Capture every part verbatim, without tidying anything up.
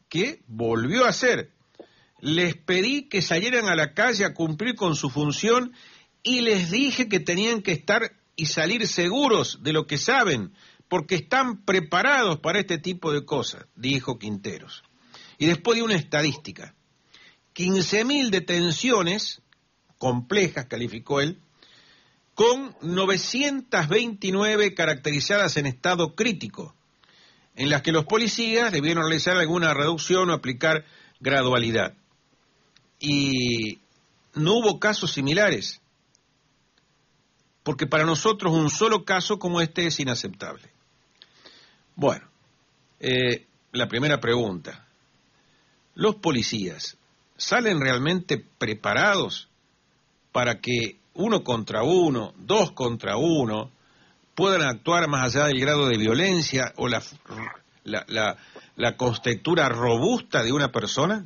que volvió a hacer. Les pedí que salieran a la calle a cumplir con su función y les dije que tenían que estar y salir seguros de lo que saben, porque están preparados para este tipo de cosas, dijo Quinteros. Y después dio una estadística. quince mil detenciones complejas, calificó él, con novecientas veintinueve caracterizadas en estado crítico, en las que los policías debieron realizar alguna reducción o aplicar gradualidad. Y no hubo casos similares, porque para nosotros un solo caso como este es inaceptable. Bueno, eh, la primera pregunta. ¿Los policías salen realmente preparados para que uno contra uno, dos contra uno, puedan actuar más allá del grado de violencia o la, la, la, la contextura robusta de una persona?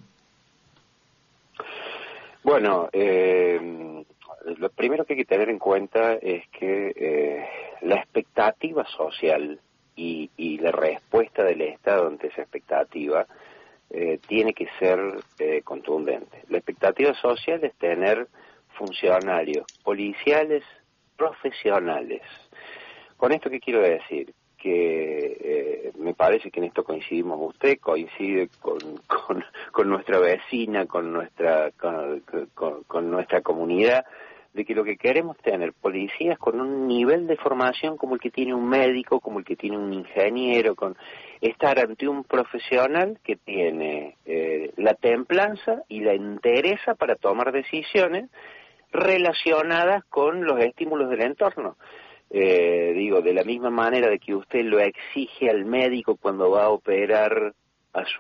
Bueno, eh, lo primero que hay que tener en cuenta es que eh, la expectativa social y, y la respuesta del Estado ante esa expectativa eh, tiene que ser eh, contundente. La expectativa social es tener funcionarios policiales profesionales. ¿Con esto qué quiero decir? Que eh, me parece que en esto coincidimos, usted coincide con, con, con nuestra vecina, con nuestra con, con, con nuestra comunidad, de que lo que queremos es tener policías con un nivel de formación como el que tiene un médico, como el que tiene un ingeniero, con estar ante un profesional que tiene eh, la templanza y la entereza para tomar decisiones relacionadas con los estímulos del entorno. Eh, digo, de la misma manera de que usted lo exige al médico cuando va a operar a